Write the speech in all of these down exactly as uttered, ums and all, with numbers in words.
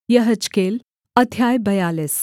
यहेजकेल अध्याय बयालीस।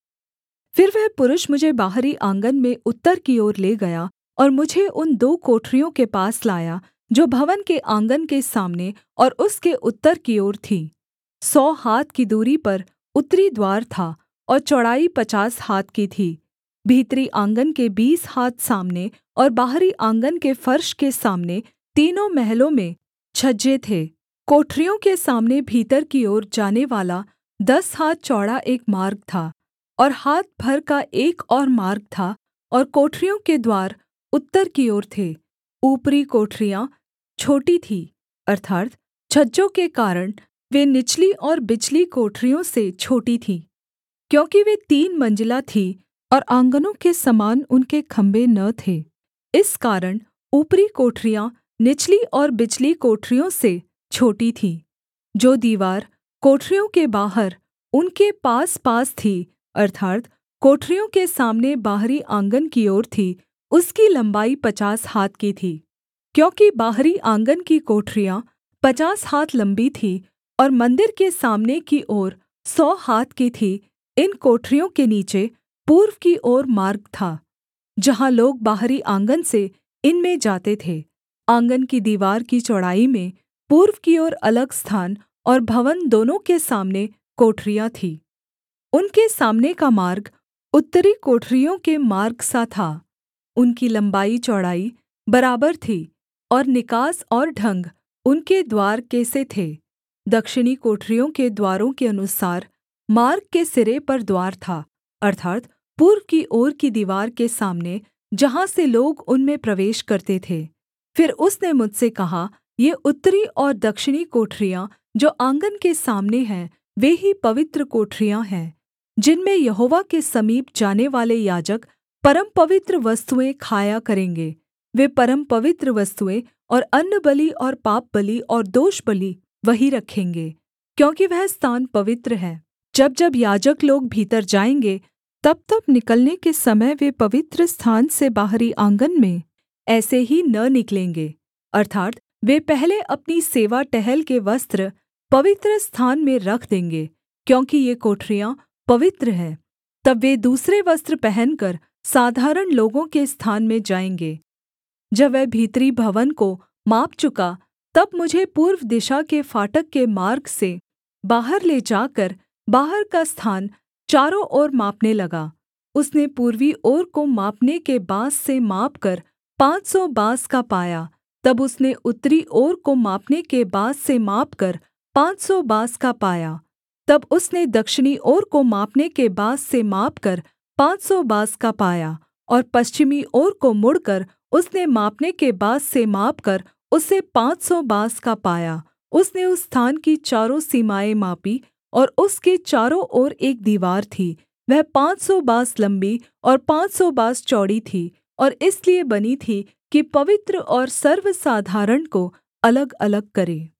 फिर वह पुरुष मुझे बाहरी आँगन में उत्तर की ओर ले गया और मुझे उन दो कोठरियों के पास लाया जो भवन के आँगन के सामने और उसके उत्तर की ओर थीं। सौ हाथ की दूरी पर उत्तरी द्वार था और चौड़ाई पचास हाथ की थी। भीतरी आँगन के बीस हाथ सामने और बाहरी आँगन के फर्श के सामने तीनों महलों में छज्जे थे। कोठरियों के सामने भीतर की ओर जानेवाला दस हाथ चौड़ा एक मार्ग था और हाथ भर का एक और मार्ग था, और कोठरियों के द्वार उत्तर की ओर थे। ऊपरी कोठरियाँ छोटी थीं, अर्थात् छज्जों के कारण वे निचली और बिचली कोठरियों से छोटी थीं, क्योंकि वे तीन मंजिला थीं और आँगनों के समान उनके खम्भे न थे। इस कारण ऊपरी कोठरियाँ निचली और बिचली कोठरियों से छोटी थीं। जो दीवार कोठरियों के बाहर उनके पासपास थी, अर्थात् कोठरियों के सामने बाहरी आँगन की ओर थी, उसकी लम्बाई पचास हाथ की थी। क्योंकि बाहरी आँगन की कोठरियाँ पचास हाथ लम्बी थीं और मन्दिर के सामने की ओर सौ हाथ की थीं, इन कोठरियों के नीचे पूर्व की ओर मार्ग था, जहाँ लोग बाहरी आँगन से इनमें जाते थे। आँगन की दीवार की चौड़ाई में पूर्व की ओर अलग स्थान और भवन दोनों के सामने कोठरियाँ थीं। उनके सामने का मार्ग उत्तरी कोठरियों के मार्ग सा था। उनकी लम्बाई चौड़ाई बराबर थी और निकास और ढंग उनके द्वार के से थे। दक्षिणी कोठरियों के द्वारों के अनुसार मार्ग के सिरे पर द्वार था, अर्थात् पूर्व की ओर की दीवार के सामने, जहाँ से लोग उनमें प्रवेश करते थे। फिर उसने मुझसे कहा, ये उत्तरी और दक्षिणी कोठरियाँ जो आँगन के सामने हैं, वे ही पवित्र कोठरियाँ हैं, जिनमें यहोवा के समीप जानेवाले याजक परमपवित्र वस्तुएँ खाया करेंगे। वे परमपवित्र वस्तुएँ और अन्नबलि और पापबलि और दोषबलि वहीं रखेंगे, क्योंकि वह स्थान पवित्र है। जब जब याजक लोग भीतर जाएँगे, तब-तब निकलने के समय वे पवित्र स्थान से बाहरी आँगन में ऐसे ही न निकलेंगे, अर्थात् वे पहले अपनी सेवा टहल के वस्त्र पवित्र स्थान में रख देंगे, क्योंकि ये कोठरियाँ पवित्र हैं। तब वे दूसरे वस्त्र पहनकर साधारण लोगों के स्थान में जाएँगे। जब वह भीतरी भवन को माप चुका, तब मुझे पूर्व दिशा के फाटक के मार्ग से बाहर ले जाकर बाहर का स्थान चारों ओर मापने लगा। उसने पूर्वी ओर को मापने के बाँस से मापकर पाँच सौ बाँस का पाया। तब उसने उत्तरी ओर को मापने के बाँस से मापकर पाँच सौ बाँस का पाया। तब उसने दक्षिणी ओर को मापने के बाँस से मापकर पाँच सौ बाँस का पाया, और पश्चिमी ओर को मुड़कर उसने मापने के बाँस से मापकर उसे पाँच सौ बाँस का पाया। उसने उस स्थान की चारों सीमाएँ मापी, और उसके चारों ओर एक दीवार थी। वह पाँच सौ बाँस लम्बी और पाँच सौ बाँस चौड़ी थी, और इसलिए बनी थी कि पवित्र और सर्वसाधारण को अलगअलग करे।